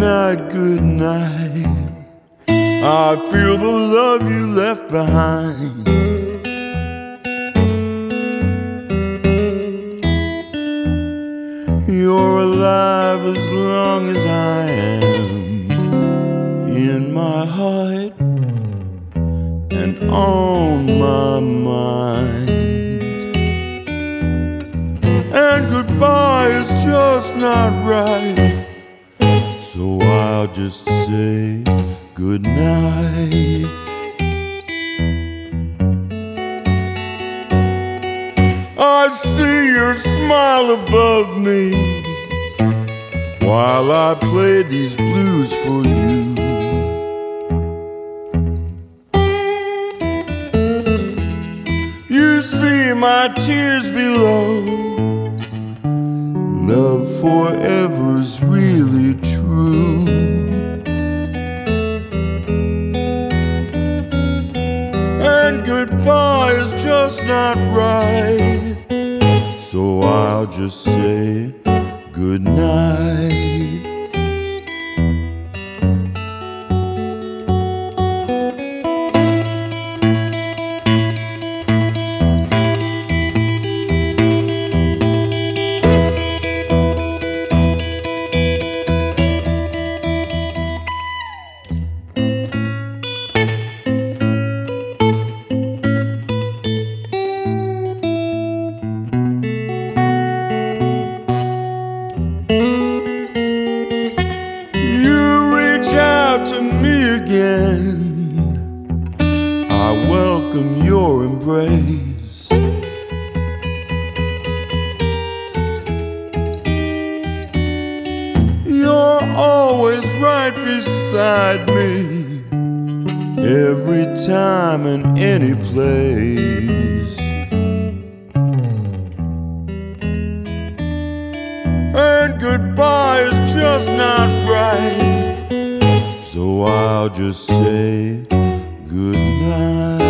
night, good night. I feel the love you left behind. You're alive as long as I am, in my heart and on my mind. And goodbye is just not right, so I'll just say good night. I see your smile above me while I play these blues for you. You see my tears below. Love forever's really true. And goodbye is just not right, so I'll just say good night. To me again, I welcome your embrace. You're always right beside me, every time and any place. And goodbye is just not right, so I'll just say good night.